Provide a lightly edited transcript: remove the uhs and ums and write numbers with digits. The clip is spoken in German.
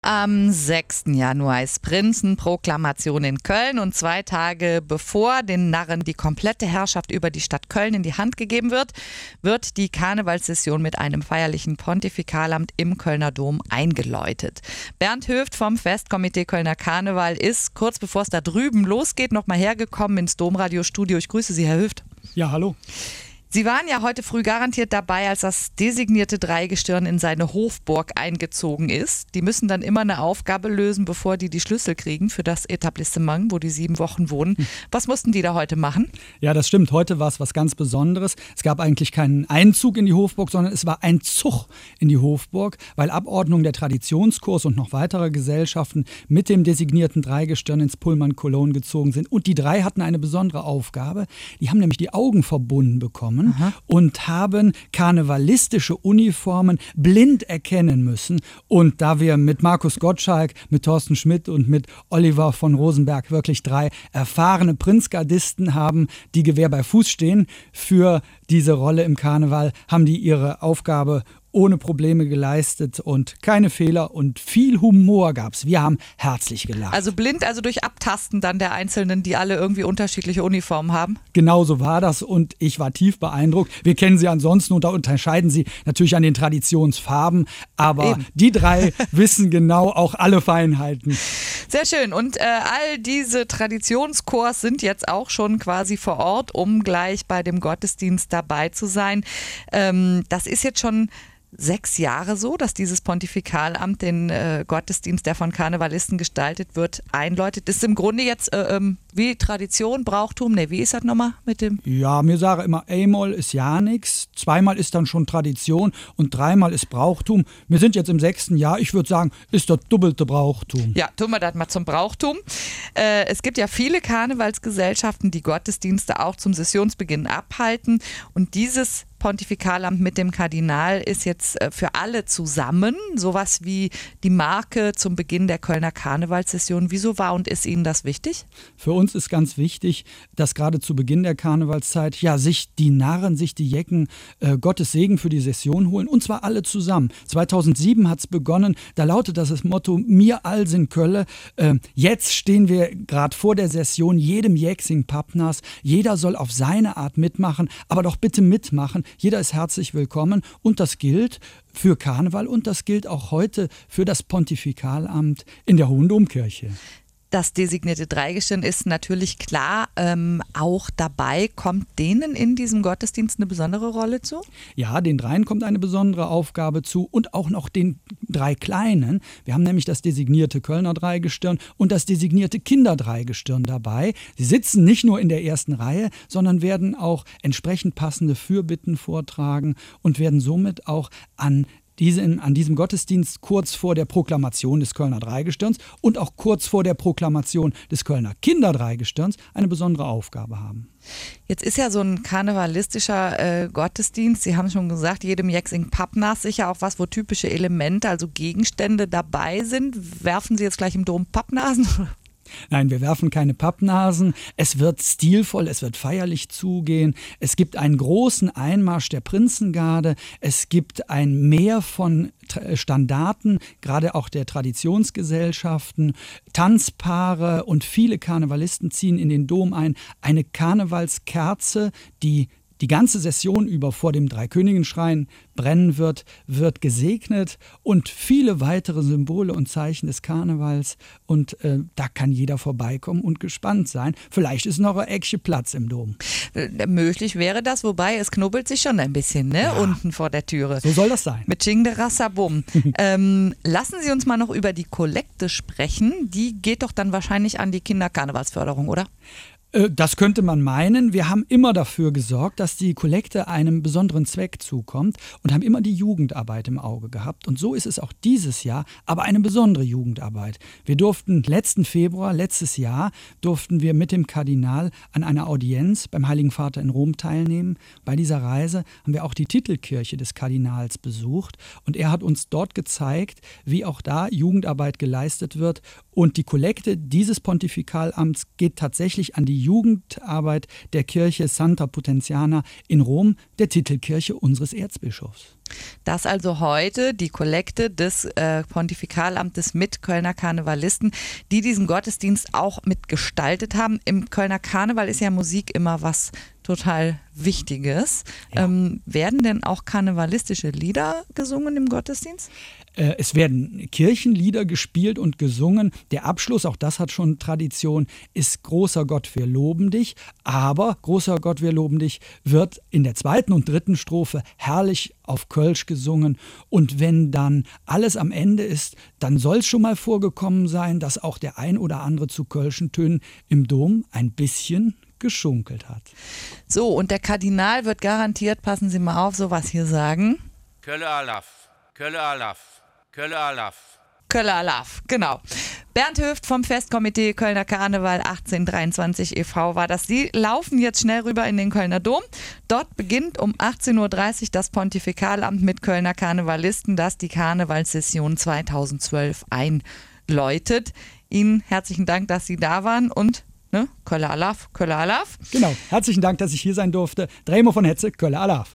Am 6. Januar ist Prinzenproklamation in Köln und 2 Tage bevor den Narren die komplette Herrschaft über die Stadt Köln in die Hand gegeben wird, wird die Karnevalssession mit einem feierlichen Pontifikalamt im Kölner Dom eingeläutet. Bernd Höft vom Festkomitee Kölner Karneval ist, kurz bevor es da drüben losgeht, noch mal hergekommen ins Domradiostudio. Ich grüße Sie, Herr Höft. Ja, hallo. Sie waren ja heute früh garantiert dabei, als das designierte Dreigestirn in seine Hofburg eingezogen ist. Die müssen dann immer eine Aufgabe lösen, bevor die Schlüssel kriegen für das Etablissement, wo die 7 Wochen wohnen. Was mussten die da heute machen? Ja, das stimmt. Heute war es was ganz Besonderes. Es gab eigentlich keinen Einzug in die Hofburg, sondern es war ein Zug in die Hofburg, weil Abordnung der Traditionskurs und noch weitere Gesellschaften mit dem designierten Dreigestirn ins Pullman Cologne gezogen sind. Und die 3 hatten eine besondere Aufgabe. Die haben nämlich die Augen verbunden bekommen. Und haben karnevalistische Uniformen blind erkennen müssen. Und da wir mit Markus Gottschalk, mit Thorsten Schmidt und mit Oliver von Rosenberg wirklich 3 erfahrene Prinzgardisten haben, die Gewehr bei Fuß stehen für diese Rolle im Karneval, haben die ihre Aufgabe ohne Probleme geleistet und keine Fehler und viel Humor gab's. Wir haben herzlich gelacht. Also blind, also durch Abtasten dann der Einzelnen, die alle irgendwie unterschiedliche Uniformen haben? Genau so war das und ich war tief beeindruckt. Wir kennen sie ansonsten und da unterscheiden sie natürlich an den Traditionsfarben, aber eben. Die 3 wissen genau auch alle Feinheiten. Sehr schön und all diese Traditionschors sind jetzt auch schon quasi vor Ort, um gleich bei dem Gottesdienst dabei zu sein. Das ist jetzt schon 6 Jahre so, dass dieses Pontifikalamt den Gottesdienst, der von Karnevalisten gestaltet wird, einläutet. Das ist im Grunde jetzt wie Tradition, Brauchtum, wie ist das nochmal mit dem? Ja, mir sage immer, einmal ist ja nichts, 2-mal ist dann schon Tradition und 3-mal ist Brauchtum. Wir sind jetzt im 6. Jahr, ich würde sagen, ist das doppelte Brauchtum. Ja, tun wir das mal zum Brauchtum. Es gibt ja viele Karnevalsgesellschaften, die Gottesdienste auch zum Sessionsbeginn abhalten und dieses Pontifikalamt mit dem Kardinal ist jetzt für alle zusammen, sowas wie die Marke zum Beginn der Kölner Karnevalssession. Wieso war und ist Ihnen das wichtig? Für uns ist ganz wichtig, dass gerade zu Beginn der Karnevalszeit sich die Narren, sich die Jecken Gottes Segen für die Session holen und zwar alle zusammen. 2007 hat es begonnen, da lautet das Motto, mir all sind Kölle. Jetzt stehen wir gerade vor der Session, jedem Jäcksing Pappnas, jeder soll auf seine Art mitmachen, aber doch bitte mitmachen. Jeder ist herzlich willkommen und das gilt für Karneval und das gilt auch heute für das Pontifikalamt in der Hohen Domkirche. Das designierte Dreigestirn ist natürlich klar auch dabei. Kommt denen in diesem Gottesdienst eine besondere Rolle zu? Ja, den 3 kommt eine besondere Aufgabe zu und auch noch den 3 Kleinen. Wir haben nämlich das designierte Kölner Dreigestirn und das designierte Kinderdreigestirn dabei. Sie sitzen nicht nur in der ersten Reihe, sondern werden auch entsprechend passende Fürbitten vortragen und werden somit auch an diesem Gottesdienst kurz vor der Proklamation des Kölner Dreigestirns und auch kurz vor der Proklamation des Kölner Kinderdreigestirns eine besondere Aufgabe haben. Jetzt ist ja so ein karnevalistischer Gottesdienst, Sie haben schon gesagt, jedem Jäcksing Pappnas sicher auch was, wo typische Elemente, also Gegenstände dabei sind. Werfen Sie jetzt gleich im Dom Pappnasen? Nein, wir werfen keine Pappnasen. Es wird stilvoll, es wird feierlich zugehen. Es gibt einen großen Einmarsch der Prinzengarde. Es gibt ein Meer von Standarten, gerade auch der Traditionsgesellschaften. Tanzpaare und viele Karnevalisten ziehen in den Dom ein. Eine Karnevalskerze, die ganze Session über vor dem Dreikönigenschrein brennen wird gesegnet und viele weitere Symbole und Zeichen des Karnevals. Und da kann jeder vorbeikommen und gespannt sein. Vielleicht ist noch ein Eckchen Platz im Dom. Möglich wäre das, wobei es knubbelt sich schon ein bisschen, ne? Ja. Unten vor der Türe. So soll das sein. Mit Ching de Rassabum. Lassen Sie uns mal noch über die Kollekte sprechen. Die geht doch dann wahrscheinlich an die Kinderkarnevalsförderung, oder? Das könnte man meinen. Wir haben immer dafür gesorgt, dass die Kollekte einem besonderen Zweck zukommt und haben immer die Jugendarbeit im Auge gehabt. Und so ist es auch dieses Jahr, aber eine besondere Jugendarbeit. Wir durften letztes Jahr, durften wir mit dem Kardinal an einer Audienz beim Heiligen Vater in Rom teilnehmen. Bei dieser Reise haben wir auch die Titelkirche des Kardinals besucht und er hat uns dort gezeigt, wie auch da Jugendarbeit geleistet wird. Und die Kollekte dieses Pontifikalamts geht tatsächlich an die Jugendarbeit der Kirche Santa Potenziana in Rom, der Titelkirche unseres Erzbischofs. Dass also heute die Kollekte des Pontifikalamtes mit Kölner Karnevalisten, die diesen Gottesdienst auch mitgestaltet haben. Im Kölner Karneval ist ja Musik immer was total Wichtiges. Ja. Werden denn auch karnevalistische Lieder gesungen im Gottesdienst? Es werden Kirchenlieder gespielt und gesungen. Der Abschluss, auch das hat schon Tradition, ist Großer Gott, wir loben dich. Aber Großer Gott, wir loben dich wird in der 2. und 3. Strophe herrlich auf Kölsch gesungen. Und wenn dann alles am Ende ist, dann soll es schon mal vorgekommen sein, dass auch der ein oder andere zu kölschen Tönen im Dom ein bisschen geschunkelt hat. So, und der Kardinal wird garantiert, passen Sie mal auf, sowas hier sagen. Kölle Alaf, Kölle Alaf, Kölle Alaf. Kölle Alaf, genau. Bernd Höft vom Festkomitee Kölner Karneval 1823 e.V. war das. Sie laufen jetzt schnell rüber in den Kölner Dom. Dort beginnt um 18.30 Uhr das Pontifikalamt mit Kölner Karnevalisten, das die Karnevalssession 2012 einläutet. Ihnen herzlichen Dank, dass Sie da waren und Kölle Alaf, Kölle Alaf. Genau, herzlichen Dank, dass ich hier sein durfte. Dremo von Hetze, Kölle Alaf.